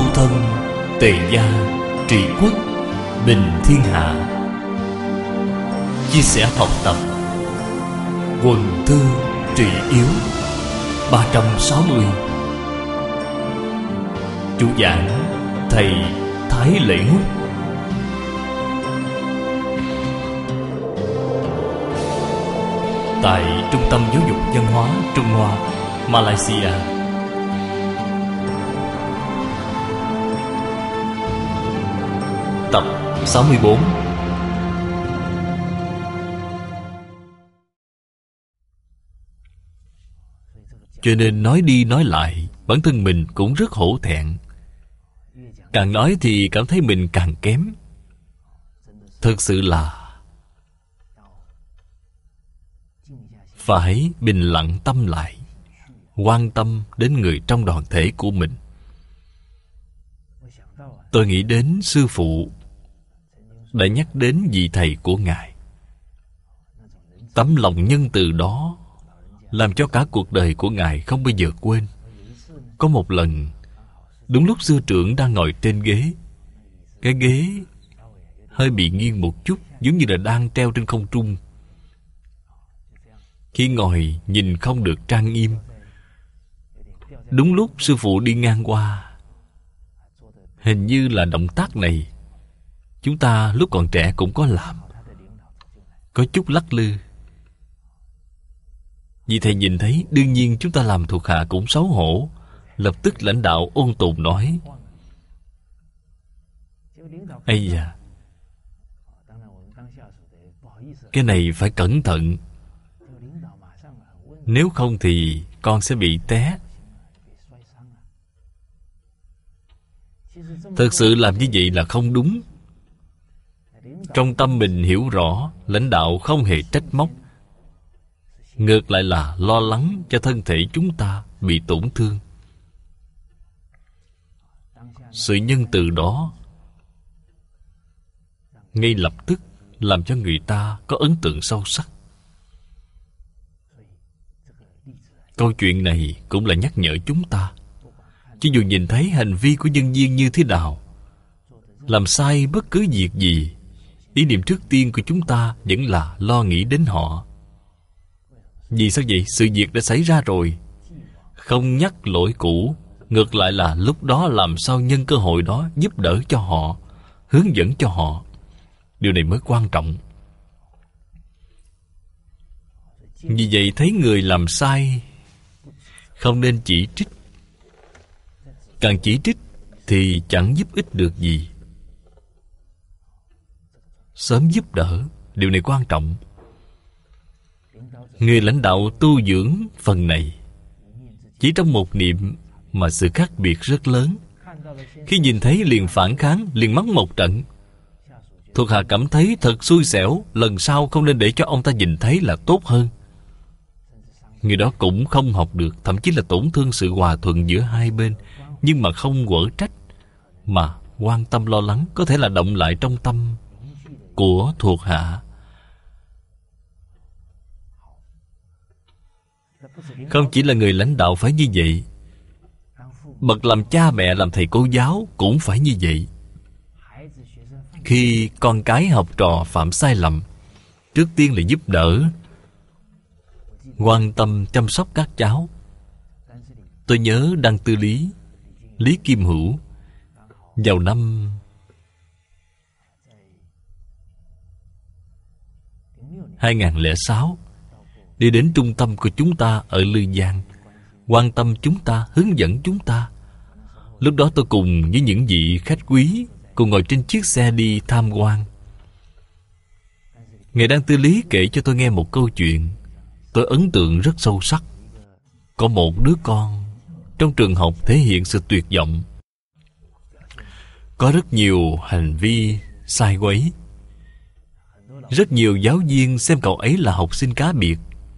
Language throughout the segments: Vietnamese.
thân, tề gia, trị quốc, bình thiên hạ. Chia sẻ học tập, quần thư trị yếu. 360. Chủ giảng thầy Thái Lễ Ngúc. Tại Trung tâm Giáo dục Văn hóa Trung Hoa, Malaysia. Tập 64. Cho nên nói đi nói lại, bản thân mình cũng rất hổ thẹn. Càng nói thì cảm thấy mình càng kém. Thực sự là phải bình lặng tâm lại, quan tâm đến người trong đoàn thể của mình. Tôi nghĩ đến sư phụ đã nhắc đến vị thầy của Ngài. Tấm lòng nhân từ đó làm cho cả cuộc đời của Ngài không bao giờ quên. Có một lần, đúng lúc sư trưởng đang ngồi trên ghế, cái ghế hơi bị nghiêng một chút, giống như là đang treo trên không trung. Khi ngồi nhìn không được trang nghiêm. Đúng lúc sư phụ đi ngang qua. Hình như là động tác này chúng ta lúc còn trẻ cũng có làm, có chút lắc lư. Vì thầy nhìn thấy, đương nhiên chúng ta làm thuộc hạ cũng xấu hổ. Lập tức lãnh đạo ôn tồn nói: ây da, cái này phải cẩn thận, nếu không thì con sẽ bị té. Thực sự làm như vậy là không đúng. Trong tâm mình hiểu rõ, lãnh đạo không hề trách móc, ngược lại là lo lắng cho thân thể chúng ta bị tổn thương. Sự nhân từ đó ngay lập tức làm cho người ta có ấn tượng sâu sắc. Câu chuyện này cũng là nhắc nhở chúng ta, cho dù nhìn thấy hành vi của nhân viên như thế nào, làm sai bất cứ việc gì, ý niệm trước tiên của chúng ta vẫn là lo nghĩ đến họ. Vì sao vậy? Sự việc đã xảy ra rồi, không nhắc lỗi cũ, ngược lại là lúc đó làm sao nhân cơ hội đó giúp đỡ cho họ, hướng dẫn cho họ. Điều này mới quan trọng. Vì vậy thấy người làm sai, không nên chỉ trích. Càng chỉ trích thì chẳng giúp ích được gì. Sớm giúp đỡ, điều này quan trọng. Người lãnh đạo tu dưỡng phần này, chỉ trong một niệm mà sự khác biệt rất lớn. Khi nhìn thấy liền phản kháng, liền mắng một trận. Thuộc hạ cảm thấy thật xui xẻo, lần sau không nên để cho ông ta nhìn thấy là tốt hơn. Người đó cũng không học được, thậm chí là tổn thương sự hòa thuận giữa hai bên. Nhưng mà không quở trách, mà quan tâm lo lắng, có thể là động lại trong tâm của thuộc hạ. Không chỉ là người lãnh đạo phải như vậy, bậc làm cha mẹ, làm thầy cô giáo cũng phải như vậy. Khi con cái học trò phạm sai lầm, trước tiên là giúp đỡ, quan tâm chăm sóc các cháu. Tôi nhớ Đăng Tư Lý, Lý Kim Hữu, vào năm 2006, đi đến trung tâm của chúng ta ở Lư Giang, quan tâm chúng ta, hướng dẫn chúng ta. Lúc đó tôi cùng với những vị khách quý cùng ngồi trên chiếc xe đi tham quan. Ngài Đăng Tư Lý kể cho tôi nghe một câu chuyện, tôi ấn tượng rất sâu sắc. Có một đứa con trong trường học thể hiện sự tuyệt vọng, có rất nhiều hành vi sai quấy. Rất nhiều giáo viên xem cậu ấy là học sinh cá biệt.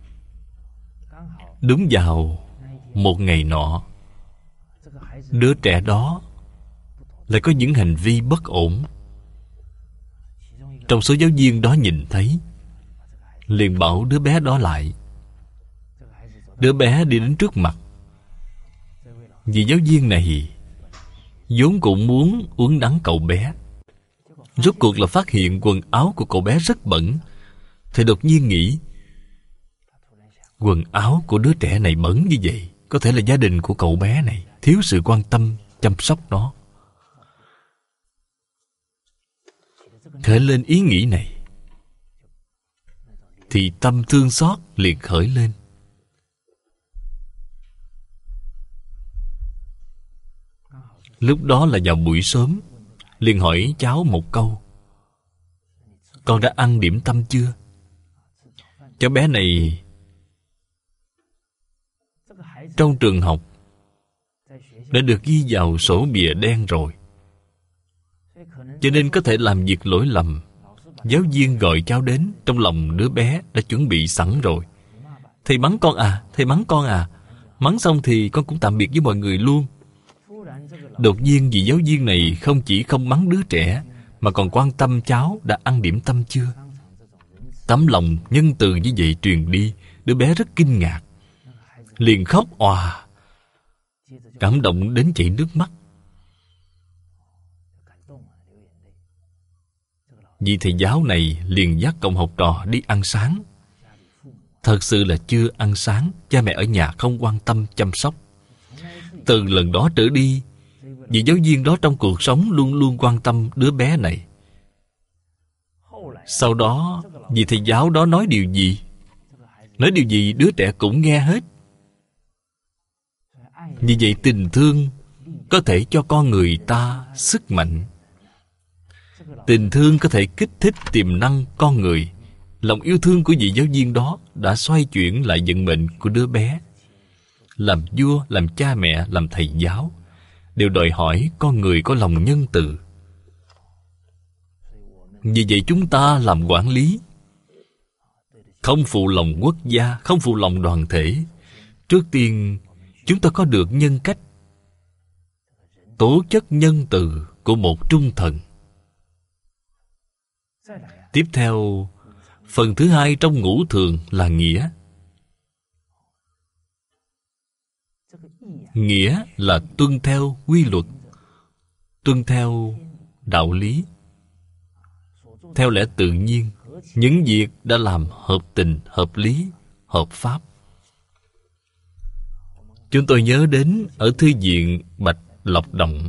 Đúng vào một ngày nọ, đứa trẻ đó lại có những hành vi bất ổn. Trong số giáo viên đó nhìn thấy, liền bảo đứa bé đó lại. Đứa bé đi đến trước mặt. Vì giáo viên này vốn cũng muốn uốn nắn cậu bé. Rốt cuộc là phát hiện quần áo của cậu bé rất bẩn, thì đột nhiên nghĩ, quần áo của đứa trẻ này bẩn như vậy, có thể là gia đình của cậu bé này thiếu sự quan tâm, chăm sóc nó. Khởi lên ý nghĩ này, thì tâm thương xót liền khởi lên. Lúc đó là vào buổi sớm, liền hỏi cháu một câu: con đã ăn điểm tâm chưa? Cháu bé này trong trường học đã được ghi vào sổ bìa đen rồi, cho nên có thể làm việc lỗi lầm. Giáo viên gọi cháu đến, trong lòng đứa bé đã chuẩn bị sẵn rồi. Thầy mắng con à, thầy mắng con à. Mắng xong thì con cũng tạm biệt với mọi người luôn. Đột nhiên vị giáo viên này không chỉ không mắng đứa trẻ, mà còn quan tâm cháu đã ăn điểm tâm chưa. Tấm lòng nhân từ như vậy truyền đi, đứa bé rất kinh ngạc, liền khóc òa, cảm động đến chảy nước mắt. Vị thầy giáo này liền dắt cậu học trò đi ăn sáng. Thật sự là chưa ăn sáng, cha mẹ ở nhà không quan tâm chăm sóc. Từ lần đó trở đi, vị giáo viên đó trong cuộc sống luôn luôn quan tâm đứa bé này. Sau đó, vị thầy giáo đó nói điều gì? Nói điều gì đứa trẻ cũng nghe hết. Vì vậy tình thương có thể cho con người ta sức mạnh. Tình thương có thể kích thích tiềm năng con người. Lòng yêu thương của vị giáo viên đó đã xoay chuyển lại vận mệnh của đứa bé. Làm vua, làm cha mẹ, làm thầy giáo đều đòi hỏi con người có lòng nhân từ. Vì vậy chúng ta làm quản lý, không phụ lòng quốc gia, không phụ lòng đoàn thể. Trước tiên chúng ta có được nhân cách, tố chất nhân từ của một trung thần. Tiếp theo, phần thứ hai trong ngũ thường là nghĩa. Nghĩa là tuân theo quy luật, tuân theo đạo lý, theo lẽ tự nhiên. Những việc đã làm hợp tình, hợp lý, hợp pháp. Chúng tôi nhớ đến ở Thư viện Bạch Lộc Động,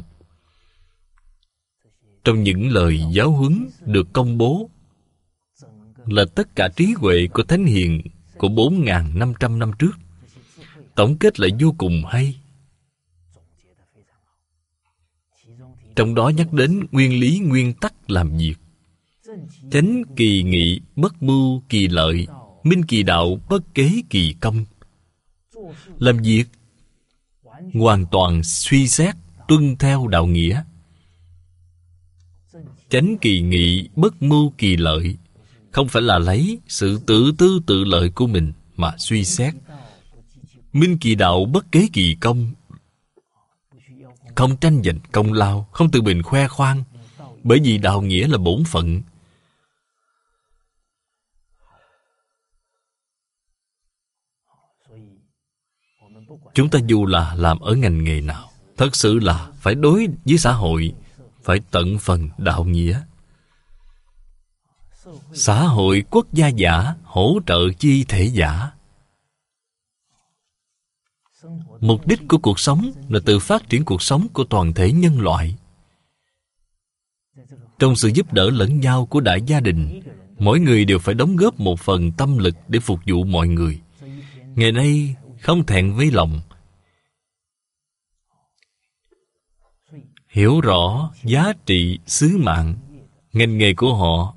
trong những lời giáo huấn được công bố là tất cả trí huệ của Thánh Hiền của 4.500 năm trước. Tổng kết lại vô cùng hay. Trong đó nhắc đến nguyên lý nguyên tắc làm việc. Chánh kỳ nghị, bất mưu kỳ lợi, minh kỳ đạo, bất kế kỳ công. Làm việc hoàn toàn suy xét, tuân theo đạo nghĩa. Chánh kỳ nghị, bất mưu kỳ lợi, không phải là lấy sự tự tư tự lợi của mình mà suy xét. Minh kỳ đạo, bất kế kỳ công, không tranh giành công lao, không tự mình khoe khoang, bởi vì đạo nghĩa là bổn phận. Chúng ta dù là làm ở ngành nghề nào, thật sự là phải đối với xã hội, phải tận phần đạo nghĩa. Xã hội quốc gia giả, hỗ trợ chi thể giả. Mục đích của cuộc sống là tự phát triển cuộc sống của toàn thể nhân loại. Trong sự giúp đỡ lẫn nhau của đại gia đình, mỗi người đều phải đóng góp một phần tâm lực để phục vụ mọi người. Ngày nay không thẹn với lòng, hiểu rõ giá trị sứ mạng ngành nghề của họ,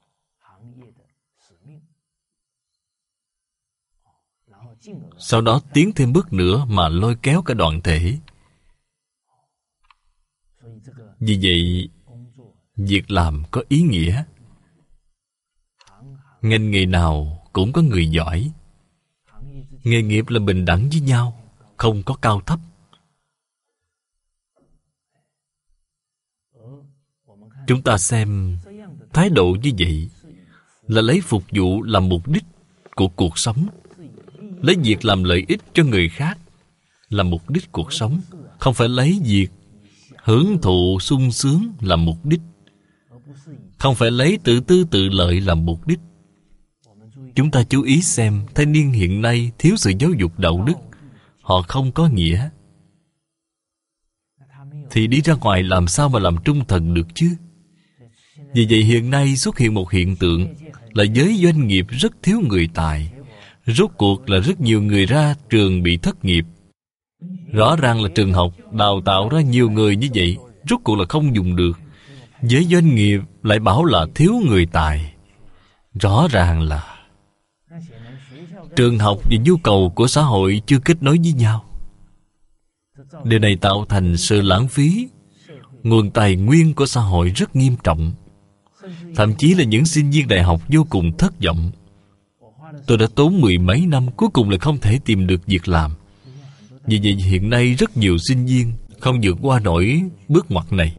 sau đó tiến thêm bước nữa mà lôi kéo cả đoàn thể. Vì vậy, việc làm có ý nghĩa. Ngành nghề nào cũng có người giỏi. Nghề nghiệp là bình đẳng với nhau, không có cao thấp. Chúng ta xem thái độ như vậy là lấy phục vụ làm mục đích của cuộc sống, lấy việc làm lợi ích cho người khác làm mục đích cuộc sống, không phải lấy việc hưởng thụ sung sướng làm mục đích, không phải lấy tự tư tự lợi làm mục đích. Chúng ta chú ý xem, thanh niên hiện nay thiếu sự giáo dục đạo đức, họ không có nghĩa, thì đi ra ngoài làm sao mà làm trung thần được chứ? Vì vậy hiện nay xuất hiện một hiện tượng là giới doanh nghiệp rất thiếu người tài. Rốt cuộc là rất nhiều người ra trường bị thất nghiệp. Rõ ràng là trường học đào tạo ra nhiều người như vậy, rốt cuộc là không dùng được. Giới doanh nghiệp lại bảo là thiếu người tài. Rõ ràng là trường học và nhu cầu của xã hội chưa kết nối với nhau. Điều này tạo thành sự lãng phí nguồn tài nguyên của xã hội rất nghiêm trọng. Thậm chí là những sinh viên đại học vô cùng thất vọng. Tôi đã tốn 10 mấy năm, cuối cùng là không thể tìm được việc làm. Vì vậy hiện nay rất nhiều sinh viên không vượt qua nổi bước ngoặt này,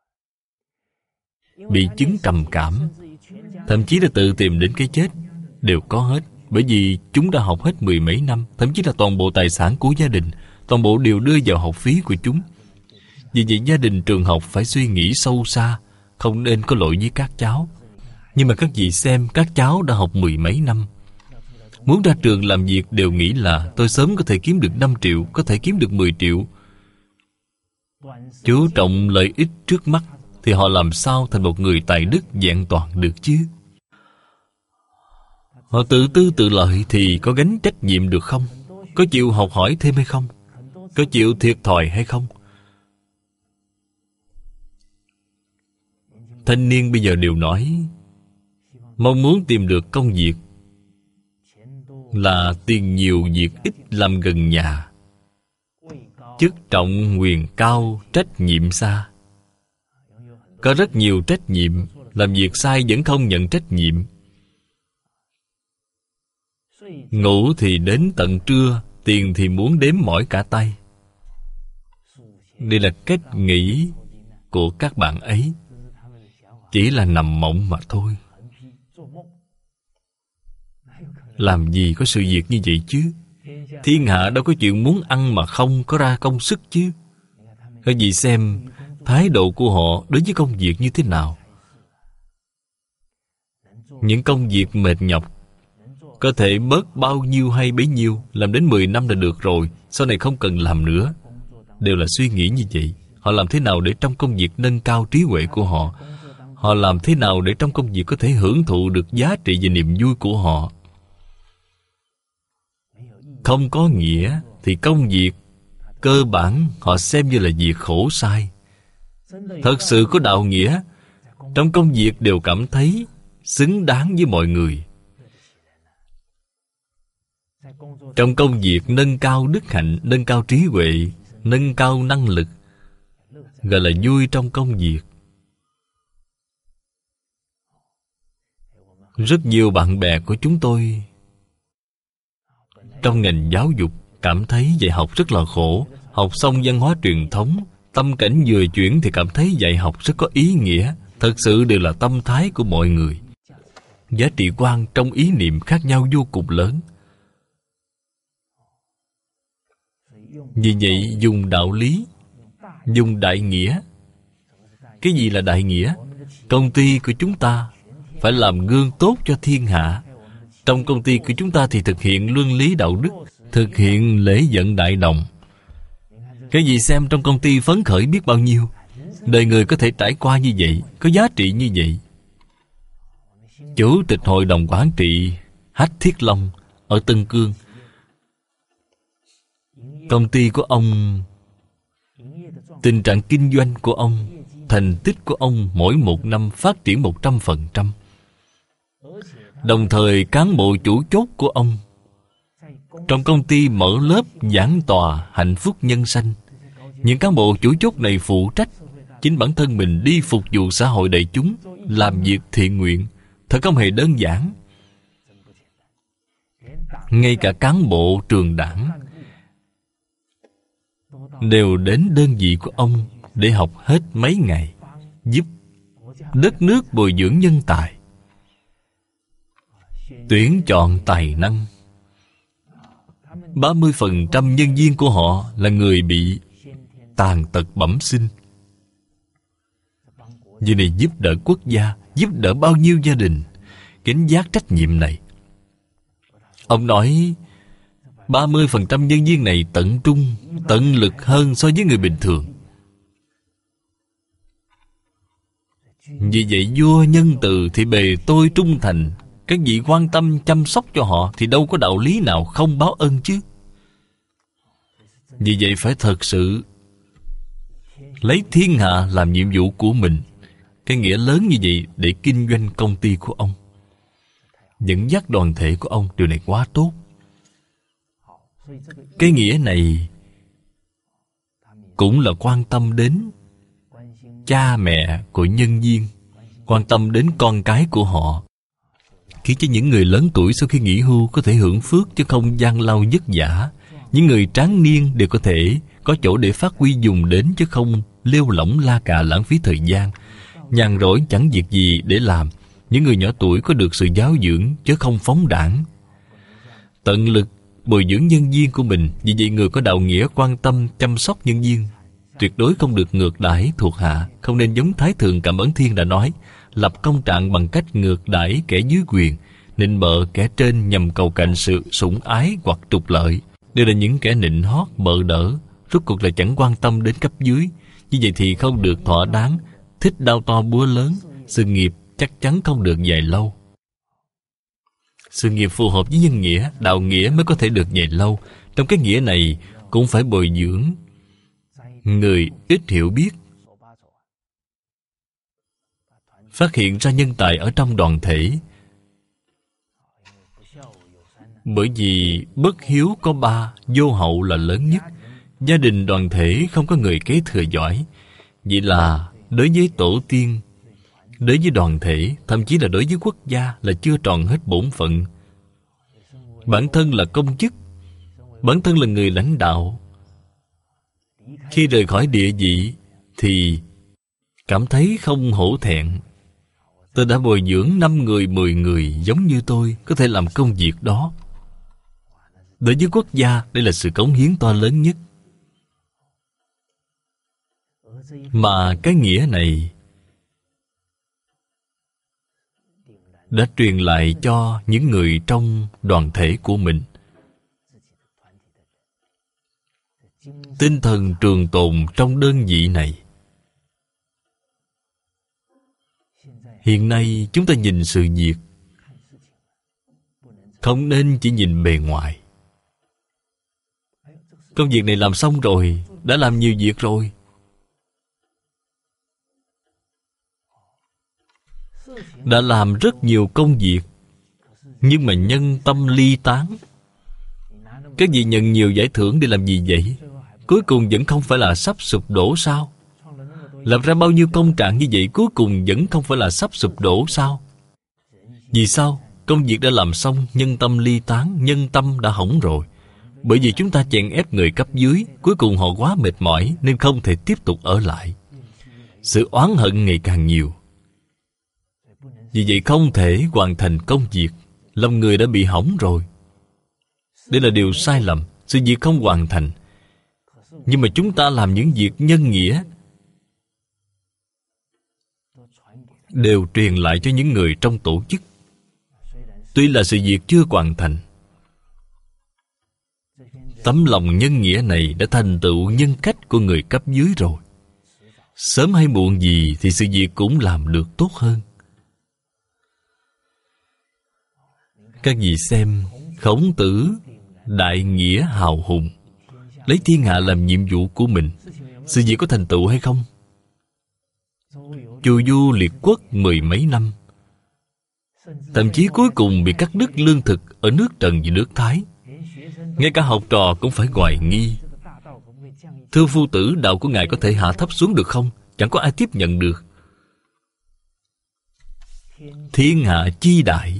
bị chứng trầm cảm, thậm chí là tự tìm đến cái chết, đều có hết. Bởi vì chúng đã học hết 10 mấy năm, thậm chí là toàn bộ tài sản của gia đình, toàn bộ đều đưa vào học phí của chúng. Vì vậy gia đình trường học phải suy nghĩ sâu xa, không nên có lỗi với các cháu. Nhưng mà các vị xem, các cháu đã học 10 mấy năm, muốn ra trường làm việc đều nghĩ là tôi sớm có thể kiếm được 5 triệu, có thể kiếm được 10 triệu. Chú trọng lợi ích trước mắt, thì họ làm sao thành một người tài đức vẹn toàn được chứ? Họ tự tư tự lợi thì có gánh trách nhiệm được không? Có chịu học hỏi thêm hay không? Có chịu thiệt thòi hay không? Thanh niên bây giờ đều nói mong muốn tìm được công việc là tiền nhiều việc ít làm gần nhà, chức trọng quyền cao trách nhiệm xa. Có rất nhiều trách nhiệm, làm việc sai vẫn không nhận trách nhiệm. Ngủ thì đến tận trưa, tiền thì muốn đếm mỏi cả tay. Đây là cách nghĩ của các bạn ấy, chỉ là nằm mộng mà thôi. Làm gì có sự việc như vậy chứ? Thiên hạ đâu có chuyện muốn ăn mà không có ra công sức chứ. Các vị xem thái độ của họ đối với công việc như thế nào. Những công việc mệt nhọc có thể bớt bao nhiêu hay bấy nhiêu, làm đến 10 năm là được rồi, sau này không cần làm nữa. Đều là suy nghĩ như vậy. Họ làm thế nào để trong công việc nâng cao trí huệ của họ? Họ làm thế nào để trong công việc có thể hưởng thụ được giá trị và niềm vui của họ? Không có nghĩa thì công việc cơ bản họ xem như là việc khổ sai. Thật sự có đạo nghĩa, trong công việc đều cảm thấy xứng đáng với mọi người. Trong công việc nâng cao đức hạnh, nâng cao trí huệ, nâng cao năng lực, gọi là vui trong công việc. Rất nhiều bạn bè của chúng tôi trong ngành giáo dục cảm thấy dạy học rất là khổ. Học xong văn hóa truyền thống, tâm cảnh vừa chuyển thì cảm thấy dạy học rất có ý nghĩa. Thật sự đều là tâm thái của mọi người. Giá trị quan trong ý niệm khác nhau vô cùng lớn. Vì vậy dùng đạo lý, dùng đại nghĩa. Cái gì là đại nghĩa? Công ty của chúng ta phải làm gương tốt cho thiên hạ. Trong công ty của chúng ta thì thực hiện luân lý đạo đức, thực hiện lễ vận đại đồng. Cái gì xem trong công ty phấn khởi biết bao nhiêu. Đời người có thể trải qua như vậy, có giá trị như vậy. Chủ tịch hội đồng quản trị Hách Thiết Long ở Tân Cương, công ty của ông, tình trạng kinh doanh của ông, thành tích của ông mỗi một năm phát triển 100%. Đồng thời cán bộ chủ chốt của ông trong công ty mở lớp giảng tòa hạnh phúc nhân sanh. Những cán bộ chủ chốt này phụ trách chính bản thân mình đi phục vụ xã hội đại chúng, làm việc thiện nguyện. Thật không hề đơn giản. Ngay cả cán bộ trường đảng đều đến đơn vị của ông để học hết mấy ngày, giúp đất nước bồi dưỡng nhân tài, tuyển chọn tài năng. 30% nhân viên của họ là người bị tàn tật bẩm sinh. Việc này giúp đỡ quốc gia, giúp đỡ bao nhiêu gia đình. Gánh vác trách nhiệm này. Ông nói 30% nhân viên này tận trung, tận lực hơn so với người bình thường. Vì vậy vua nhân từ thì bề tôi trung thành. Các vị quan tâm chăm sóc cho họ thì đâu có đạo lý nào không báo ân chứ. Vì vậy phải thật sự lấy thiên hạ làm nhiệm vụ của mình. Cái nghĩa lớn như vậy để kinh doanh công ty của ông, dẫn dắt đoàn thể của ông. Điều này quá tốt. Cái nghĩa này cũng là quan tâm đến cha mẹ của nhân viên, quan tâm đến con cái của họ, khiến cho những người lớn tuổi sau khi nghỉ hưu có thể hưởng phước chứ không gian lao vất vả. Những người tráng niên đều có thể có chỗ để phát huy dùng đến chứ không lêu lỏng la cà lãng phí thời gian. Nhàn rỗi chẳng việc gì để làm. Những người nhỏ tuổi có được sự giáo dưỡng chứ không phóng đãng. Tận lực bồi dưỡng nhân viên của mình. Vì vậy người có đạo nghĩa quan tâm chăm sóc nhân viên, tuyệt đối không được ngược đãi thuộc hạ. Không nên giống Thái Thượng Cảm Ấn Thiên đã nói, lập công trạng bằng cách ngược đãi kẻ dưới quyền, nịnh bợ kẻ trên nhằm cầu cạnh sự sủng ái hoặc trục lợi. Đều là những kẻ nịnh hót bợ đỡ, rốt cuộc là chẳng quan tâm đến cấp dưới. Như vậy thì không được thỏa đáng. Thích đao to búa lớn, sự nghiệp chắc chắn không được dài lâu. Sự nghiệp phù hợp với nhân nghĩa, đạo nghĩa mới có thể được dài lâu. Trong cái nghĩa này cũng phải bồi dưỡng người ít hiểu biết, phát hiện ra nhân tài ở trong đoàn thể. Bởi vì bất hiếu có 3, vô hậu là lớn nhất. Gia đình đoàn thể không có người kế thừa giỏi. Vậy là đối với tổ tiên, đối với đoàn thể, thậm chí là đối với quốc gia là chưa tròn hết bổn phận. Bản thân là công chức, bản thân là người lãnh đạo, khi rời khỏi địa vị thì cảm thấy không hổ thẹn. Tôi đã bồi dưỡng 5 người, 10 người giống như tôi có thể làm công việc đó. Đối với quốc gia, đây là sự cống hiến to lớn nhất. Mà cái nghĩa này đã truyền lại cho những người trong đoàn thể của mình. Tinh thần trường tồn trong đơn vị này. Hiện nay chúng ta nhìn sự việc không nên chỉ nhìn bề ngoài. Công việc này làm xong rồi, đã làm nhiều việc rồi. Đã làm rất nhiều công việc, nhưng mà nhân tâm ly tán. Các vị nhận nhiều giải thưởng để làm gì vậy? Cuối cùng vẫn không phải là sắp sụp đổ sao? Làm ra bao nhiêu công trạng như vậy, cuối cùng vẫn không phải là sắp sụp đổ sao? Vì sao? Công việc đã làm xong, nhân tâm ly tán, nhân tâm đã hỏng rồi. Bởi vì chúng ta chèn ép người cấp dưới, cuối cùng họ quá mệt mỏi nên không thể tiếp tục ở lại. Sự oán hận ngày càng nhiều. Vì vậy không thể hoàn thành công việc. Lòng người đã bị hỏng rồi. Đây là điều sai lầm. Sự việc không hoàn thành. Nhưng mà chúng ta làm những việc nhân nghĩa đều truyền lại cho những người trong tổ chức. Tuy là sự việc chưa hoàn thành, tấm lòng nhân nghĩa này đã thành tựu nhân cách của người cấp dưới rồi. Sớm hay muộn gì thì sự việc cũng làm được tốt hơn. Các vị xem, Khổng Tử đại nghĩa hào hùng, lấy thiên hạ làm nhiệm vụ của mình. Sự việc có thành tựu hay không? Chu du liệt quốc 10 mấy năm, thậm chí cuối cùng bị cắt đứt lương thực ở nước Trần và nước Thái. Ngay cả học trò cũng phải hoài nghi. Thưa phu tử, đạo của ngài có thể hạ thấp xuống được không? Chẳng có ai tiếp nhận được. Thiên hạ chi đại,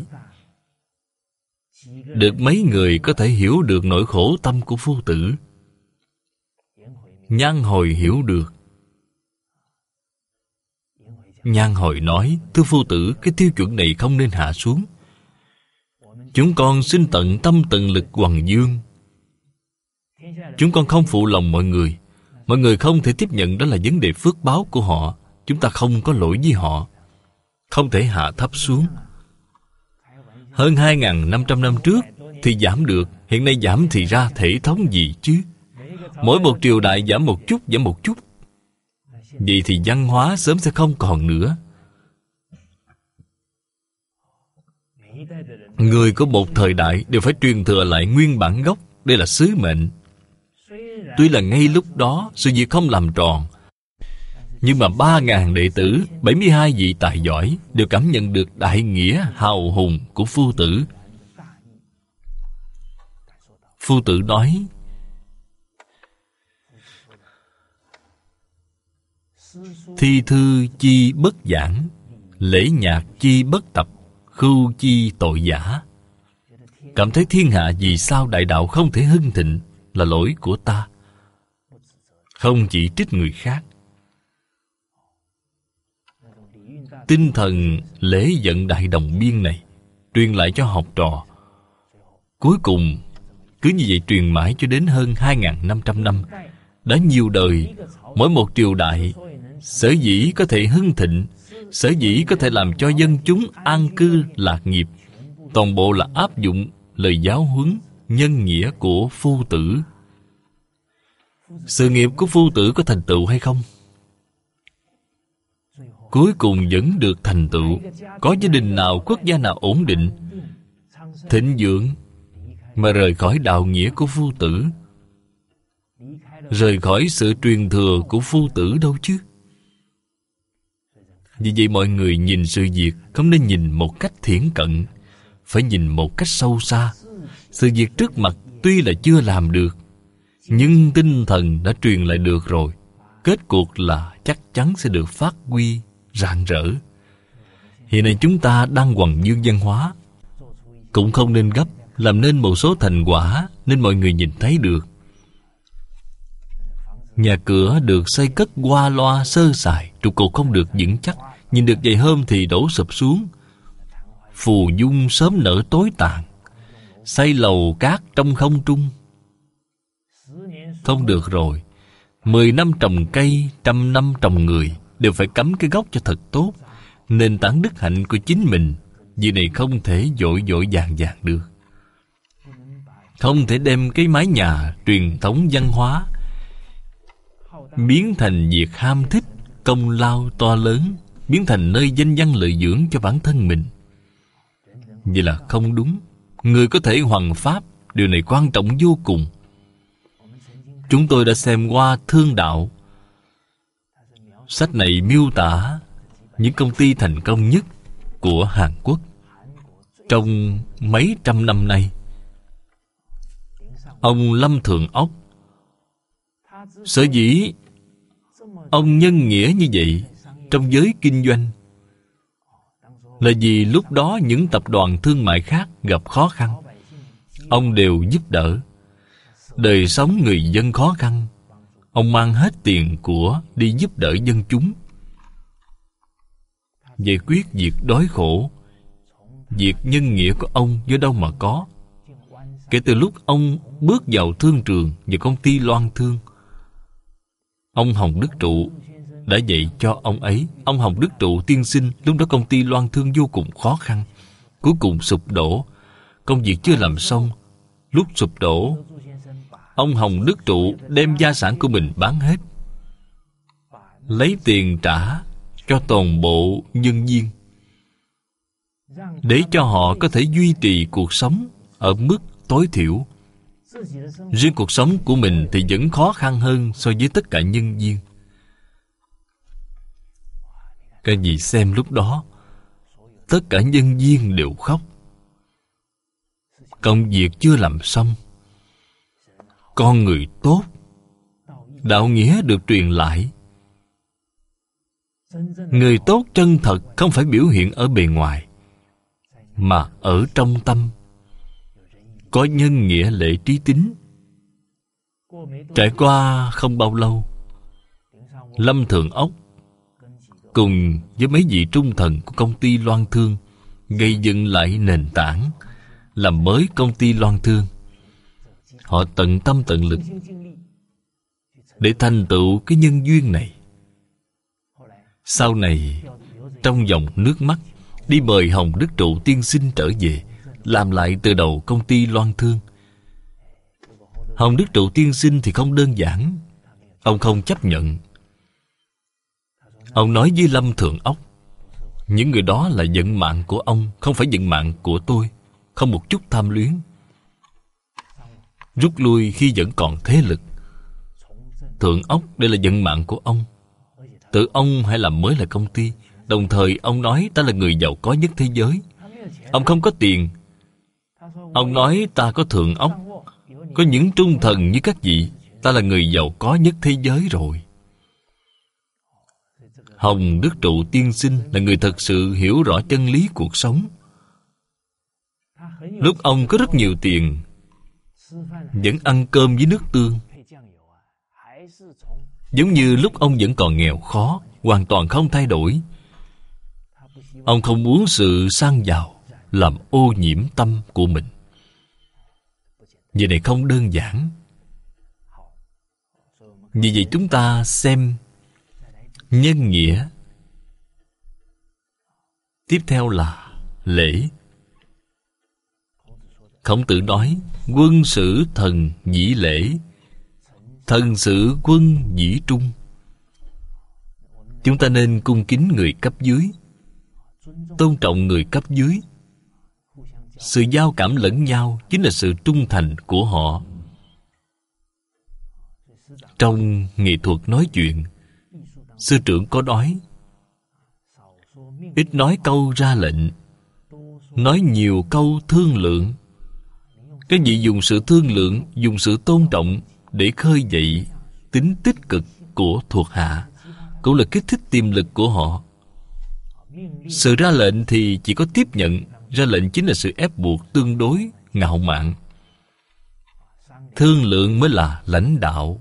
được mấy người có thể hiểu được nỗi khổ tâm của phu tử. Nhan Hồi hiểu được. Nhan Hồi nói, thưa phu tử, cái tiêu chuẩn này không nên hạ xuống. Chúng con xin tận tâm tận lực hoằng dương. Chúng con không phụ lòng mọi người. Mọi người không thể tiếp nhận, đó là vấn đề phước báo của họ. chúng ta không có lỗi với họ, không thể hạ thấp xuống. Hơn 2.500 năm trước thì giảm được, hiện nay giảm thì ra thể thống gì chứ? Mỗi một triều đại giảm một chút, giảm một chút. Vậy thì văn hóa sớm sẽ không còn nữa. Người của một thời đại đều phải truyền thừa lại nguyên bản gốc. Đây là sứ mệnh. Tuy là ngay lúc đó sự việc không làm tròn, nhưng mà 3.000 đệ tử, 72 vị tài giỏi đều cảm nhận được đại nghĩa hào hùng của Phu Tử. Phu Tử nói: thi thư chi bất giảng, lễ nhạc chi bất tập, khưu chi tội giả. Cảm thấy thiên hạ vì sao đại đạo không thể hưng thịnh là lỗi của ta, không chỉ trích người khác. Tinh thần lễ vận đại đồng biên này truyền lại cho học trò, cuối cùng cứ như vậy truyền mãi cho đến hơn 2.500 năm. Đã nhiều đời, mỗi một triều đại sở dĩ có thể hưng thịnh, sở dĩ có thể làm cho dân chúng an cư lạc nghiệp, toàn bộ là áp dụng lời giáo huấn nhân nghĩa của Phu Tử. Sự nghiệp của Phu Tử có thành tựu hay không? Cuối cùng vẫn được thành tựu. Có gia đình nào, quốc gia nào ổn định, thịnh vượng mà rời khỏi đạo nghĩa của Phu Tử, rời khỏi sự truyền thừa của Phu Tử đâu chứ? Vì vậy mọi người nhìn sự việc không nên nhìn một cách thiển cận, phải nhìn một cách sâu xa. Sự việc trước mặt tuy là chưa làm được, nhưng tinh thần đã truyền lại được rồi. Kết cuộc là chắc chắn sẽ được phát huy rạng rỡ. Hiện nay chúng ta đang hoằng dương văn hóa, cũng không nên gấp, làm nên một số thành quả nên mọi người nhìn thấy được. Nhà cửa được xây cất qua loa sơ sài, trụ cột không được vững chắc, nhìn được vài hôm thì đổ sụp xuống. Phù dung sớm nở tối tàn, xây lầu cát trong không trung. Không được rồi. 10 năm trồng cây, 100 năm trồng người, đều phải cắm cái gốc cho thật tốt. Nền tảng đức hạnh của chính mình, việc này không thể vội vội vàng vàng được. Không thể đem cái mái nhà truyền thống văn hóa biến thành việc ham thích, công lao to lớn, biến thành nơi danh văn lợi dưỡng cho bản thân mình. Vậy là không đúng. Người có thể hoằng pháp, điều này quan trọng vô cùng. Chúng tôi đã xem qua Thương Đạo. Sách này miêu tả những công ty thành công nhất của Hàn Quốc trong mấy trăm năm nay. Ông Lâm Thượng Ốc, sở dĩ ông nhân nghĩa như vậy trong giới kinh doanh là vì lúc đó những tập đoàn thương mại khác gặp khó khăn, ông đều giúp đỡ. Đời sống người dân khó khăn, ông mang hết tiền của đi giúp đỡ dân chúng, giải quyết việc đói khổ. Việc nhân nghĩa của ông do đâu mà có? Kể từ lúc ông bước vào thương trường và công ty Loan Thương, ông Hồng Đức Trụ đã dạy cho ông ấy. Ông Hồng Đức Trụ tiên sinh, lúc đó công ty Loan Thương vô cùng khó khăn, cuối cùng sụp đổ, công việc chưa làm xong. Lúc sụp đổ, ông Hồng Đức Trụ đem gia sản của mình bán hết, lấy tiền trả cho toàn bộ nhân viên, để cho họ có thể duy trì cuộc sống ở mức tối thiểu. Riêng cuộc sống của mình thì vẫn khó khăn hơn so với tất cả nhân viên. Các vị xem lúc đó, tất cả nhân viên đều khóc. Công việc chưa làm xong, con người tốt, đạo nghĩa được truyền lại. Người tốt chân thật không phải biểu hiện ở bề ngoài, mà ở trong tâm, có nhân nghĩa lễ trí tín. Trải qua không bao lâu, Lâm Thượng Ốc cùng với mấy vị trung thần của công ty Loan Thương gây dựng lại nền tảng, làm mới công ty Loan Thương. Họ tận tâm tận lực để thành tựu cái nhân duyên này. Sau này trong dòng nước mắt đi mời Hồng Đức Trụ tiên sinh trở về, làm lại từ đầu công ty Loan Thương. Hồng Đức Trụ tiên sinh thì không đơn giản. Ông không chấp nhận. Ông nói với Lâm Thượng Ốc, những người đó là vận mạng của ông, không phải vận mạng của tôi. Không một chút tham luyến. Rút lui khi vẫn còn thế lực. Thượng Ốc, đây là vận mạng của ông. Tự ông hãy làm mới lại công ty. Đồng thời ông nói ta là người giàu có nhất thế giới. Ông không có tiền. Ông nói ta có Thượng Ốc, có những trung thần như các vị. Ta là người giàu có nhất thế giới rồi. Hồng Đức Trụ tiên sinh là người thật sự hiểu rõ chân lý cuộc sống. Lúc ông có rất nhiều tiền, vẫn ăn cơm với nước tương. Giống như lúc ông vẫn còn nghèo khó, hoàn toàn không thay đổi. Ông không muốn sự sang giàu làm ô nhiễm tâm của mình. Việc này không đơn giản. Vì vậy chúng ta xem nhân nghĩa. Tiếp theo là lễ. Khổng Tử nói, quân sử thần dĩ lễ, thần sử quân dĩ trung. Chúng ta nên cung kính người cấp dưới, tôn trọng người cấp dưới. Sự giao cảm lẫn nhau chính là sự trung thành của họ. Trong nghệ thuật nói chuyện, sư trưởng có nói, ít nói câu ra lệnh, nói nhiều câu thương lượng. Các vị dùng sự thương lượng, dùng sự tôn trọng để khơi dậy tính tích cực của thuộc hạ, cũng là kích thích tiềm lực của họ. Sự ra lệnh thì chỉ có tiếp nhận. Ra lệnh chính là sự ép buộc tương đối ngạo mạn. Thương lượng mới là lãnh đạo.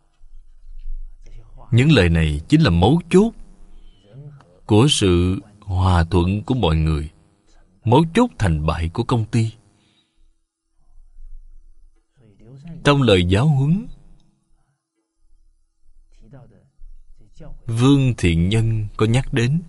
Những lời này chính là mấu chốt của sự hòa thuận của mọi người, mấu chốt thành bại của công ty. Trong lời giáo huấn, Vương Thiện Nhân có nhắc đến,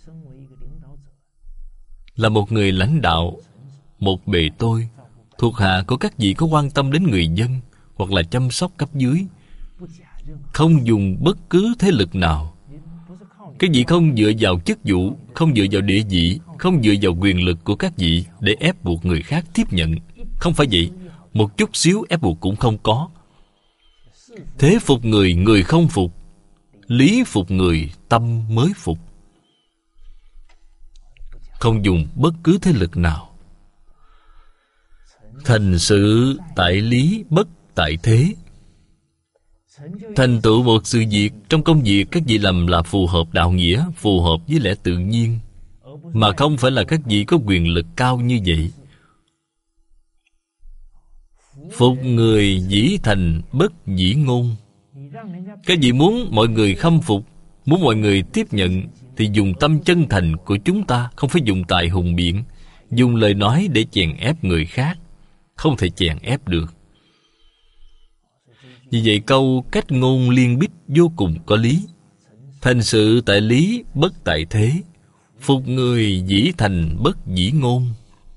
là một người lãnh đạo, một bề tôi, thuộc hạ của các vị có quan tâm đến người dân hoặc là chăm sóc cấp dưới, không dùng bất cứ thế lực nào. Các vị không dựa vào chức vụ, không dựa vào địa vị, không dựa vào quyền lực của các vị để ép buộc người khác tiếp nhận. Không phải vậy. Một chút xíu ép buộc cũng không có. Thế phục người, người không phục. Lý phục người, tâm mới phục. Không dùng bất cứ thế lực nào. Thành sự tại lý, bất tại thế. Thành tựu một sự việc trong công việc các vị làm là phù hợp đạo nghĩa, phù hợp với lẽ tự nhiên, mà không phải là các vị có quyền lực cao như vậy. Phục người dĩ thành, bất dĩ ngôn. Các vị muốn mọi người khâm phục, muốn mọi người tiếp nhận, thì dùng tâm chân thành của chúng ta, không phải dùng tài hùng biện, dùng lời nói để chèn ép người khác. Không thể chèn ép được. Vì vậy câu cách ngôn liên bích vô cùng có lý. Thành sự tại lý, bất tại thế. Phục người dĩ thành, bất dĩ ngôn.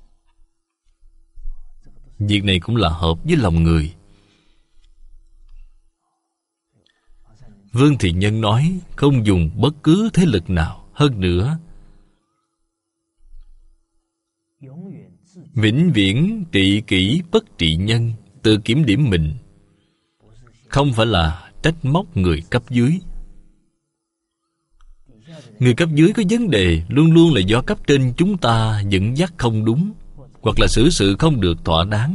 Việc này cũng là hợp với lòng người. Vương Thiện Nhân nói không dùng bất cứ thế lực nào. Hơn nữa, vĩnh viễn trị kỷ bất trị nhân. Tự kiểm điểm mình, không phải là trách móc người cấp dưới. Người cấp dưới có vấn đề luôn luôn là do cấp trên chúng ta dẫn dắt không đúng, hoặc là xử sự không được thỏa đáng.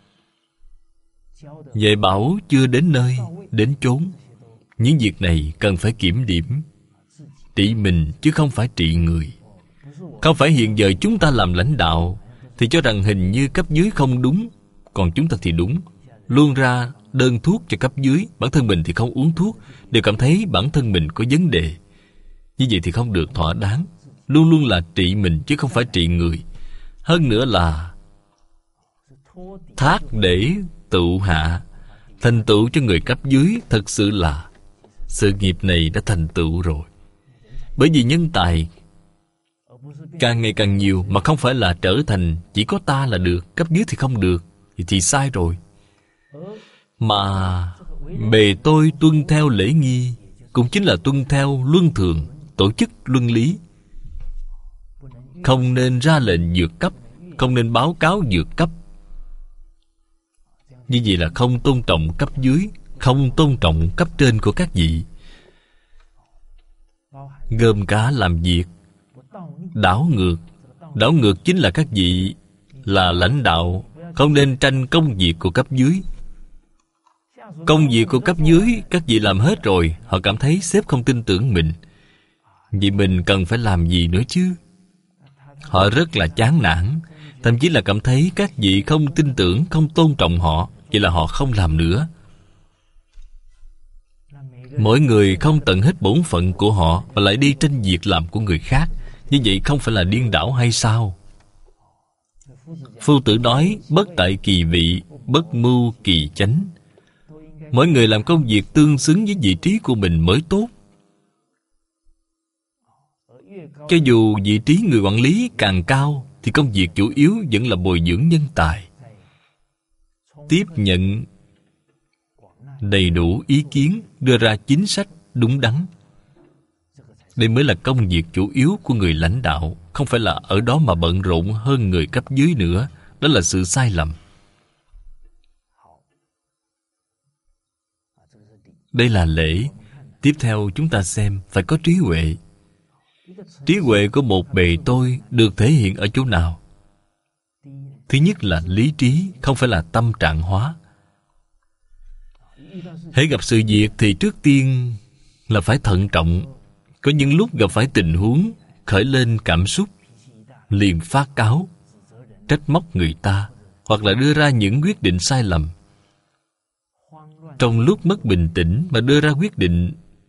Dạy bảo chưa đến nơi, đến chốn. Những việc này cần phải kiểm điểm. Trị mình chứ không phải trị người. Không phải hiện giờ chúng ta làm lãnh đạo thì cho rằng hình như cấp dưới không đúng, còn chúng ta thì đúng. Luôn ra đơn thuốc cho cấp dưới, bản thân mình thì không uống thuốc, đều cảm thấy bản thân mình có vấn đề. Như vậy thì không được thỏa đáng. Luôn luôn là trị mình chứ không phải trị người. Hơn nữa là thác để tụ hạ, thành tựu cho người cấp dưới. Thật sự là sự nghiệp này đã thành tựu rồi. Bởi vì nhân tài càng ngày càng nhiều, mà không phải là trở thành chỉ có ta là được, cấp dưới thì không được, thì sai rồi. Mà bề tôi tuân theo lễ nghi, cũng chính là tuân theo luân thường, tổ chức luân lý. Không nên ra lệnh vượt cấp, không nên báo cáo vượt cấp. Như vậy là không tôn trọng cấp dưới, không tôn trọng cấp trên của các vị. Gom cả làm việc đảo ngược. Đảo ngược chính là các vị là lãnh đạo không nên tranh công việc của cấp dưới. Công việc của cấp dưới các vị làm hết rồi, họ cảm thấy sếp không tin tưởng mình, vì mình cần phải làm gì nữa chứ. Họ rất là chán nản, thậm chí là cảm thấy các vị không tin tưởng, không tôn trọng họ, vậy là họ không làm nữa. Mỗi người không tận hết bổn phận của họ và lại đi tranh việc làm của người khác, như vậy không phải là điên đảo hay sao? Phu tử nói bất tại kỳ vị, bất mưu kỳ chánh. Mỗi người làm công việc tương xứng với vị trí của mình mới tốt. Cho dù vị trí người quản lý càng cao, thì công việc chủ yếu vẫn là bồi dưỡng nhân tài, tiếp nhận đầy đủ ý kiến, đưa ra chính sách đúng đắn. Đây mới là công việc chủ yếu của người lãnh đạo, không phải là ở đó mà bận rộn hơn người cấp dưới nữa. Đó là sự sai lầm. Đây là lễ. Tiếp theo chúng ta xem phải có trí huệ. Trí huệ của một bề tôi được thể hiện ở chỗ nào? Thứ nhất là lý trí, không phải là tâm trạng hóa. Hễ gặp sự việc thì trước tiên là phải thận trọng. Có những lúc gặp phải tình huống khởi lên cảm xúc, liền phát cáo, trách móc người ta, hoặc là đưa ra những quyết định sai lầm. Trong lúc mất bình tĩnh mà đưa ra quyết định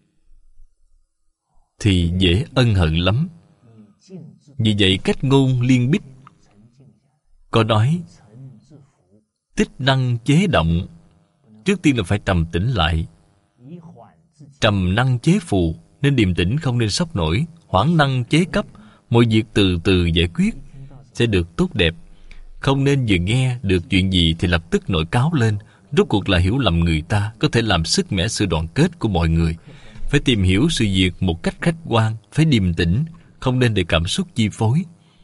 thì dễ ân hận lắm. Vì vậy cách ngôn liên bích có nói tích năng chế động. Trước tiên là phải trầm tĩnh lại. Trầm năng chế phù, nên điềm tĩnh, không nên sốc nổi. Hoãn năng chế cấp, mọi việc từ từ giải quyết sẽ được tốt đẹp. Không nên vừa nghe được chuyện gì thì lập tức nổi cáo lên. Rốt cuộc là hiểu lầm người ta, có thể làm sứt mẻ sự đoàn kết của mọi người. Phải tìm hiểu sự việc một cách khách quan, phải điềm tĩnh, không nên để cảm xúc chi phối.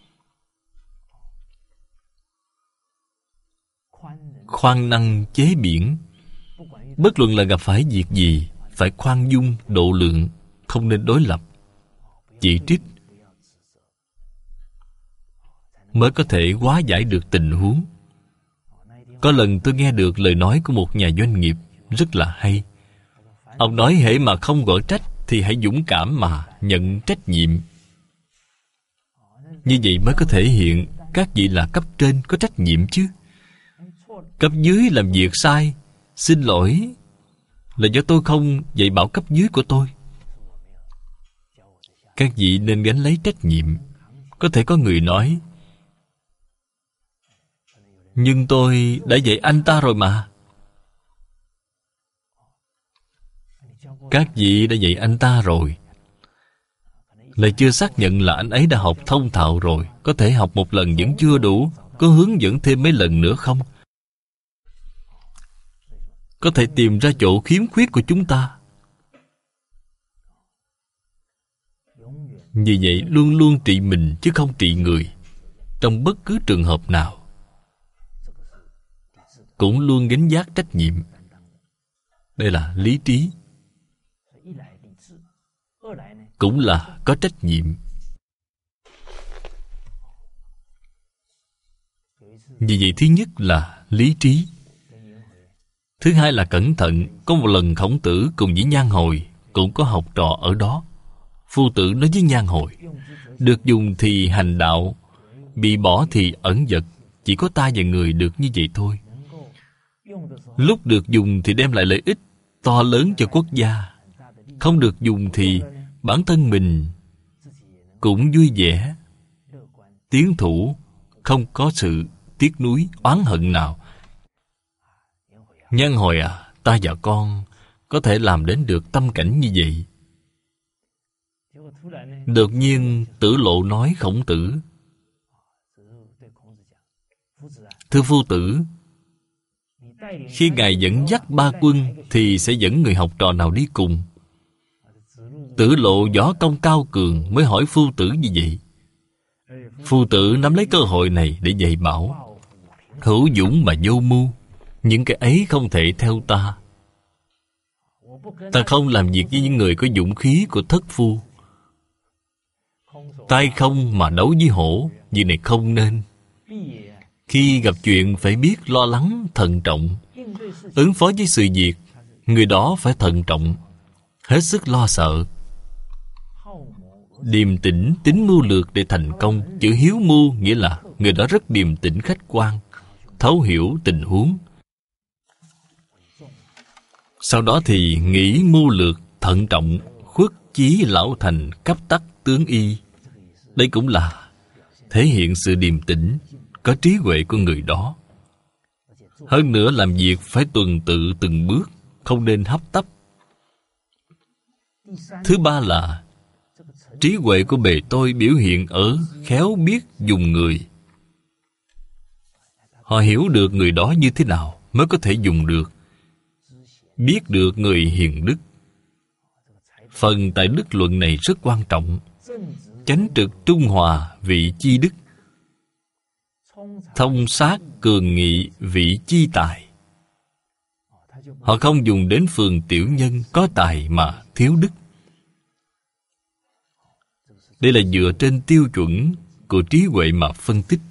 Khoan năng chế biển. Bất luận là gặp phải việc gì, phải khoan dung, độ lượng, không nên đối lập, chỉ trích, mới có thể hóa giải được tình huống. Có lần tôi nghe được lời nói của một nhà doanh nghiệp rất là hay. Ông nói hễ mà không gọi trách thì hãy dũng cảm mà nhận trách nhiệm. Như vậy mới có thể hiện các vị là cấp trên có trách nhiệm chứ. Cấp dưới làm việc sai, xin lỗi, là do tôi không dạy bảo cấp dưới của tôi. Các vị nên gánh lấy trách nhiệm. Có thể có người nói, nhưng tôi đã dạy anh ta rồi mà. Các vị đã dạy anh ta rồi, lại chưa xác nhận là anh ấy đã học thông thạo rồi. Có thể học một lần vẫn chưa đủ, có hướng dẫn thêm mấy lần nữa không? Có thể tìm ra chỗ khiếm khuyết của chúng ta. Vì vậy luôn luôn trị mình chứ không trị người. Trong bất cứ trường hợp nào cũng luôn gánh vác trách nhiệm. Đây là lý trí, cũng là có trách nhiệm. Vì vậy thứ nhất là lý trí. Thứ hai là cẩn thận. Có một lần Khổng Tử cùng với Nhan Hồi cũng có học trò ở đó. Phu tử nói với Nhan Hồi, được dùng thì hành đạo, bị bỏ thì ẩn vật. Chỉ có ta và người được như vậy thôi. Lúc được dùng thì đem lại lợi ích to lớn cho quốc gia. Không được dùng thì bản thân mình cũng vui vẻ, tiến thủ, không có sự tiếc nuối, oán hận nào. Nhan Hồi à, ta và con có thể làm đến được tâm cảnh như vậy. Đột nhiên Tử Lộ nói Khổng Tử: thưa phu tử, khi ngài dẫn dắt 3 quân thì sẽ dẫn người học trò nào đi cùng? Tử Lộ võ công cao cường mới hỏi phu tử như vậy. Phu tử nắm lấy cơ hội này để dạy bảo: hữu dũng mà vô mưu, những cái ấy không thể theo ta. Ta không làm việc với những người có dũng khí của thất phu. Tay không mà đấu với hổ, việc này không nên. Khi gặp chuyện phải biết lo lắng, thận trọng. Ứng phó với sự việc, người đó phải thận trọng, hết sức lo sợ. Điềm tĩnh, tính mưu lược để thành công. Chữ hiếu mưu nghĩa là người đó rất điềm tĩnh khách quan, thấu hiểu tình huống. Sau đó thì nghĩ mưu lược, thận trọng, khuất chí lão thành, cấp tắc tướng y. Đây cũng là thể hiện sự điềm tĩnh, có trí huệ của người đó. Hơn nữa làm việc phải tuần tự từng bước, không nên hấp tấp. Thứ ba là trí huệ của bề tôi biểu hiện ở khéo biết dùng người. Họ hiểu được người đó như thế nào mới có thể dùng được. Biết được người hiền đức. Phần tại đức luận này rất quan trọng. Chánh trực trung hòa vị chi đức, thông sát cường nghị vị chi tài. Họ không dùng đến phường tiểu nhân có tài mà thiếu đức. Đây là dựa trên tiêu chuẩn của trí huệ mà phân tích.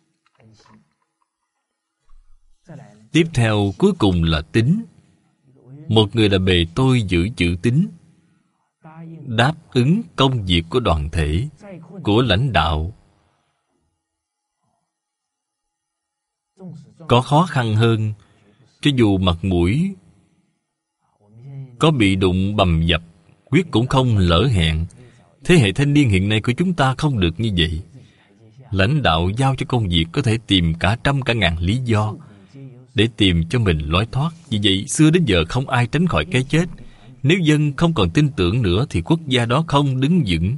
Tiếp theo cuối cùng là tín. Một người là bề tôi giữ chữ tín, đáp ứng công việc của đoàn thể, của lãnh đạo. Có khó khăn hơn, cho dù mặt mũi có bị đụng bầm dập, quyết cũng không lỡ hẹn. Thế hệ thanh niên hiện nay của chúng ta không được như vậy. Lãnh đạo giao cho công việc có thể tìm cả trăm cả ngàn lý do để tìm cho mình lối thoát. Vì vậy xưa đến giờ không ai tránh khỏi cái chết. Nếu dân không còn tin tưởng nữa thì quốc gia đó không đứng vững.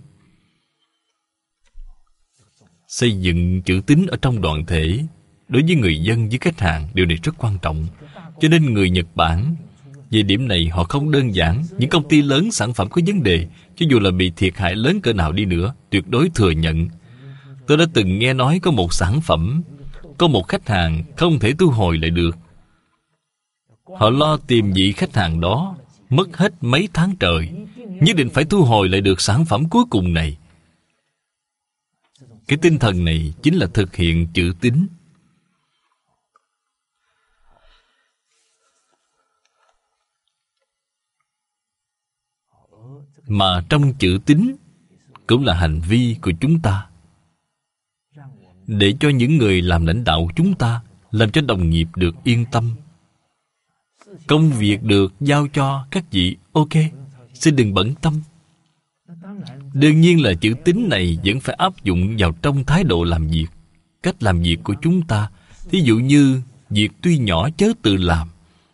Xây dựng chữ tín ở trong đoàn thể, đối với người dân, với khách hàng, điều này rất quan trọng. Cho nên người Nhật Bản, về điểm này họ không đơn giản. Những công ty lớn sản phẩm có vấn đề, cho dù là bị thiệt hại lớn cỡ nào đi nữa, tuyệt đối thừa nhận. Tôi đã từng nghe nói có một sản phẩm, có một khách hàng không thể thu hồi lại được. Họ lo tìm vị khách hàng đó, mất hết mấy tháng trời, nhất định phải thu hồi lại được sản phẩm cuối cùng này. Cái tinh thần này chính là thực hiện chữ tín. Mà trong chữ tín cũng là hành vi của chúng ta, để cho những người làm lãnh đạo chúng ta, làm cho đồng nghiệp được yên tâm. Công việc được giao cho các vị, ok, xin đừng bận tâm. Đương nhiên là chữ tín này vẫn phải áp dụng vào trong thái độ làm việc, cách làm việc của chúng ta. Thí dụ như việc tuy nhỏ chớ tự làm.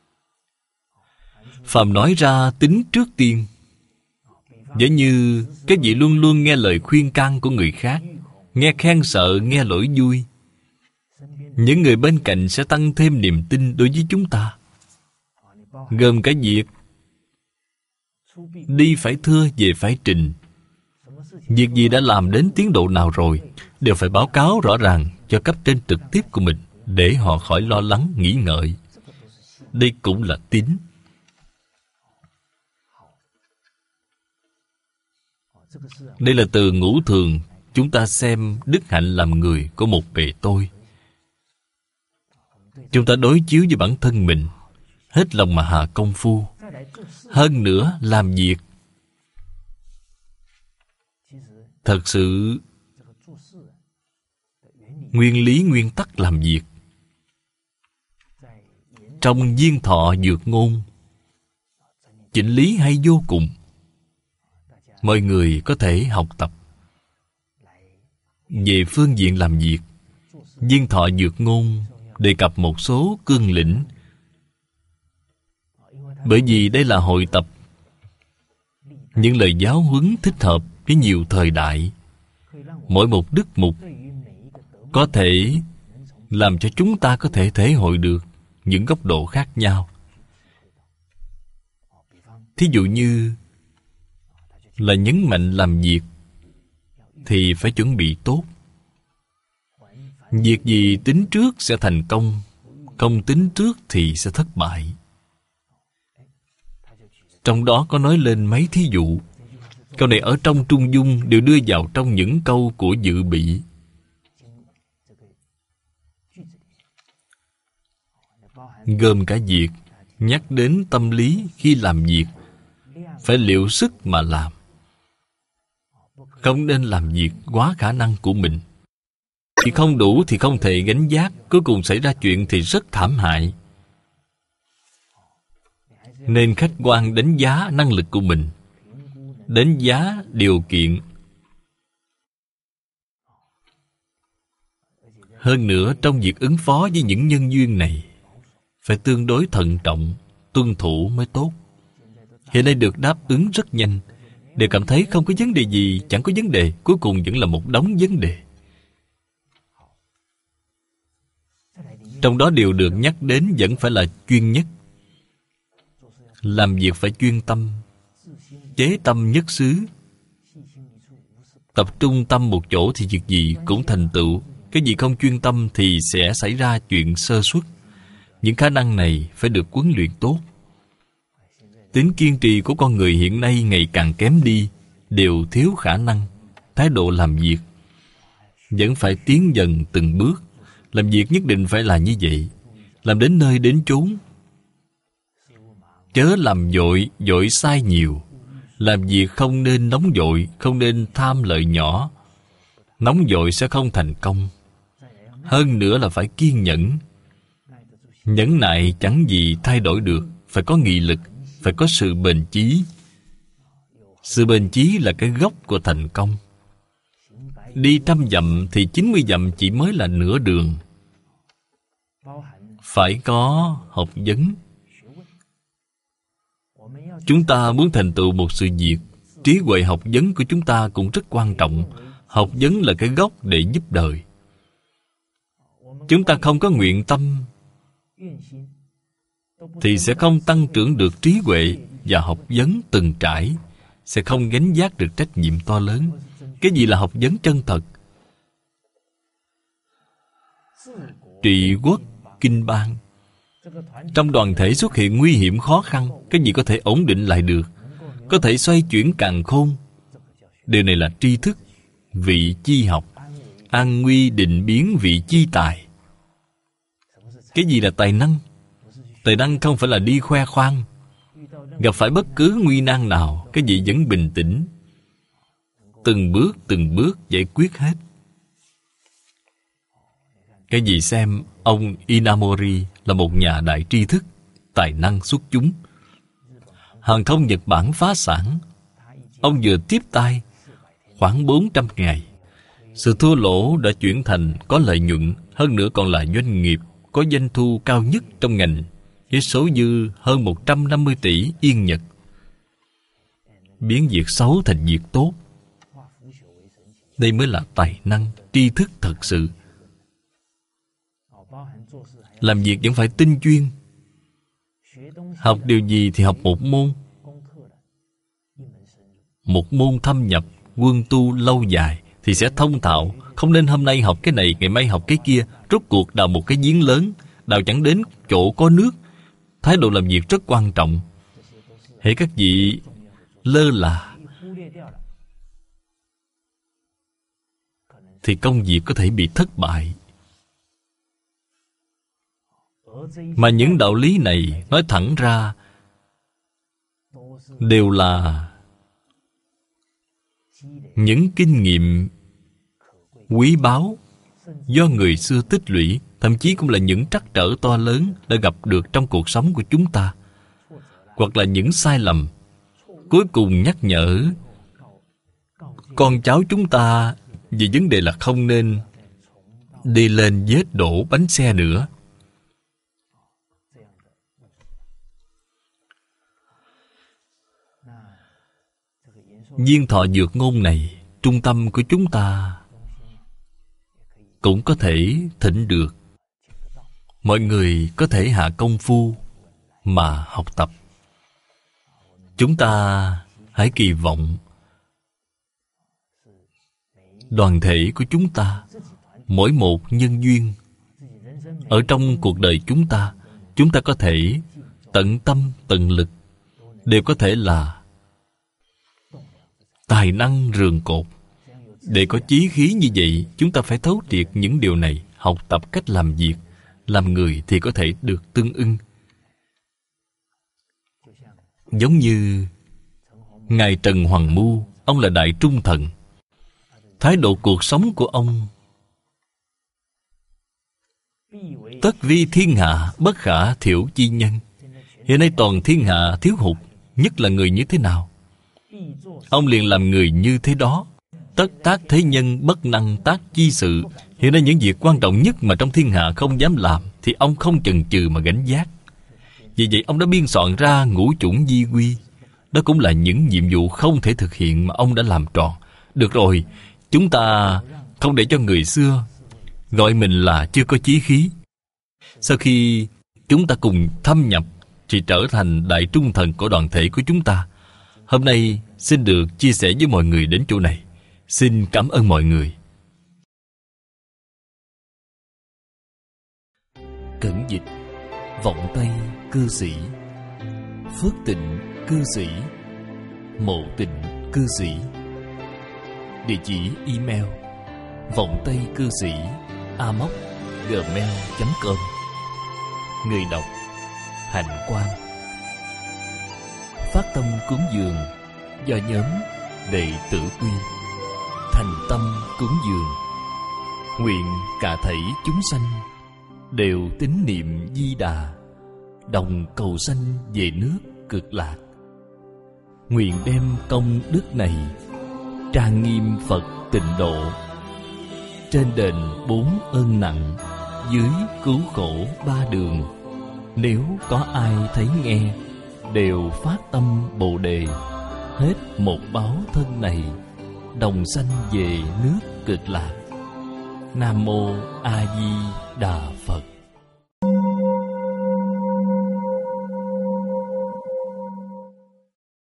Phàm nói ra tính trước tiên. Giả như các vị luôn luôn nghe lời khuyên can của người khác, nghe khen sợ, nghe lỗi vui, những người bên cạnh sẽ tăng thêm niềm tin đối với chúng ta. Gồm cả việc đi phải thưa, về phải trình. Việc gì đã làm đến tiến độ nào rồi đều phải báo cáo rõ ràng cho cấp trên trực tiếp của mình, để họ khỏi lo lắng, nghĩ ngợi. Đây cũng là tín. Đây là từ ngũ thường chúng ta xem đức hạnh làm người của một bề tôi. Chúng ta đối chiếu với bản thân mình, hết lòng mà hạ công phu. Hơn nữa làm việc thật sự nguyên lý nguyên tắc làm việc, trong viên thọ dược ngôn, chỉnh lý hay vô cùng. Mọi người có thể học tập. Về phương diện làm việc, viên thọ dược ngôn đề cập một số cương lĩnh. Bởi vì đây là hội tập những lời giáo huấn thích hợp cái nhiều thời đại, mỗi một đức mục có thể làm cho chúng ta có thể thể hội được những góc độ khác nhau. Thí dụ như là nhấn mạnh làm việc thì phải chuẩn bị tốt. Việc gì tính trước sẽ thành công, không tính trước thì sẽ thất bại. Trong đó có nói lên mấy thí dụ. Câu này ở trong Trung Dung đều đưa vào trong những câu của dự bị. Gồm cả việc nhắc đến tâm lý khi làm việc, phải liệu sức mà làm. Không nên làm việc quá khả năng của mình. Thì không đủ thì không thể gánh vác, cuối cùng xảy ra chuyện thì rất thảm hại. Nên khách quan đánh giá năng lực của mình, đánh giá điều kiện. Hơn nữa, trong việc ứng phó với những nhân duyên này, phải tương đối thận trọng, tuân thủ mới tốt. Hiện nay được đáp ứng rất nhanh, đều cảm thấy không có vấn đề gì, chẳng có vấn đề, cuối cùng vẫn là một đống vấn đề. Trong đó điều được nhắc đến vẫn phải là chuyên nhất. Làm việc phải chuyên tâm, chế tâm nhất xứ. Tập trung tâm một chỗ thì việc gì cũng thành tựu. Cái gì không chuyên tâm thì sẽ xảy ra chuyện sơ suất. Những khả năng này phải được huấn luyện tốt. Tính kiên trì của con người hiện nay ngày càng kém đi, đều thiếu khả năng. Thái độ làm việc vẫn phải tiến dần từng bước. Làm việc nhất định phải là như vậy, làm đến nơi đến chốn. Chớ làm vội, vội sai nhiều. Làm việc không nên nóng vội, không nên tham lợi nhỏ. Nóng vội sẽ không thành công. Hơn nữa là phải kiên nhẫn. Nhẫn nại chẳng gì thay đổi được. Phải có nghị lực, phải có sự bền chí. Sự bền chí là cái gốc của thành công. Đi 100 dặm thì 90 dặm chỉ mới là nửa đường. Phải có học vấn. Chúng ta muốn thành tựu một sự việc, trí huệ học vấn của chúng ta cũng rất quan trọng. Học vấn là cái gốc để giúp đời. Chúng ta không có nguyện tâm thì sẽ không tăng trưởng được trí huệ và học vấn từng trải, sẽ không gánh vác được trách nhiệm to lớn. Cái gì là học vấn chân thật? Trị quốc kinh bang. Trong đoàn thể xuất hiện nguy hiểm khó khăn, cái gì có thể ổn định lại được, có thể xoay chuyển càn khôn? Điều này là tri thức, vị chi học. An nguy định biến vị chi tài. Cái gì là tài năng? Tài năng không phải là đi khoe khoang. Gặp phải bất cứ nguy nan nào, cái gì vẫn bình tĩnh, từng bước giải quyết hết. Cái gì xem ông Inamori là một nhà đại tri thức, tài năng xuất chúng. Hàng thông Nhật Bản phá sản, ông vừa tiếp tay khoảng 400 ngày. Sự thua lỗ đã chuyển thành có lợi nhuận, hơn nữa còn là doanh nghiệp có doanh thu cao nhất trong ngành, với số dư hơn 150 tỷ Yên Nhật. Biến việc xấu thành việc tốt. Đây mới là tài năng, tri thức thật sự. Làm việc vẫn phải tinh chuyên. Học điều gì thì học một môn. Một môn thâm nhập, quân tu lâu dài thì sẽ thông thạo. Không nên hôm nay học cái này, ngày mai học cái kia. Rốt cuộc đào một cái giếng lớn, đào chẳng đến chỗ có nước. Thái độ làm việc rất quan trọng. Hễ các vị lơ là thì công việc có thể bị thất bại. Mà những đạo lý này nói thẳng ra đều là những kinh nghiệm quý báu do người xưa tích lũy, thậm chí cũng là những trắc trở to lớn đã gặp được trong cuộc sống của chúng ta, hoặc là những sai lầm cuối cùng nhắc nhở con cháu chúng ta về vấn đề là không nên đi lên vết đổ bánh xe nữa. Viên thọ dược ngôn này, trung tâm của chúng ta cũng có thể thỉnh được. Mọi người có thể hạ công phu mà học tập. Chúng ta hãy kỳ vọng đoàn thể của chúng ta, mỗi một nhân duyên ở trong cuộc đời chúng ta có thể tận tâm tận lực, đều có thể là tài năng rường cột. Để có chí khí như vậy, chúng ta phải thấu triệt những điều này, học tập cách làm việc, làm người thì có thể được tương ưng. Giống như Ngài Trần Hoàng Mu, ông là đại trung thần. Thái độ cuộc sống của ông: tất vi thiên hạ, bất khả thiểu chi nhân. Hiện nay toàn thiên hạ thiếu hụt, nhất là người như thế nào? Ông liền làm người như thế đó. Tất tác thế nhân, bất năng tác chi sự. Hiện nay những việc quan trọng nhất mà trong thiên hạ không dám làm, thì ông không chần chừ mà gánh vác. Vì vậy ông đã biên soạn ra ngũ chủng di quy. Đó cũng là những nhiệm vụ không thể thực hiện mà ông đã làm tròn. Được rồi, chúng ta không để cho người xưa gọi mình là chưa có chí khí. Sau khi chúng ta cùng thâm nhập thì trở thành đại trung thần của đoàn thể của chúng ta. Hôm nay xin được chia sẻ với mọi người đến chỗ này. Xin cảm ơn mọi người. Cẩn dịch: Vọng Tây cư sĩ, Phước Tịnh cư sĩ, Mộ Tịnh cư sĩ. Địa chỉ email: vọng tây cư sĩ amos@gmail.com. Người đọc: Hạnh Quang. Phát tâm cúng dường do nhóm Đệ tử Quy. Thành tâm cúng dường, nguyện cả thảy chúng sanh đều tín niệm Di Đà, đồng cầu sanh về nước Cực Lạc. Nguyện đem công đức này trang nghiêm Phật Tịnh Độ, trên đền 4 ơn nặng, dưới cứu khổ 3 đường. Nếu có ai thấy nghe, đều phát tâm Bồ Đề, hết một báo thân này, đồng sanh về nước Cực Lạc. Nam Mô A Di Đà Phật.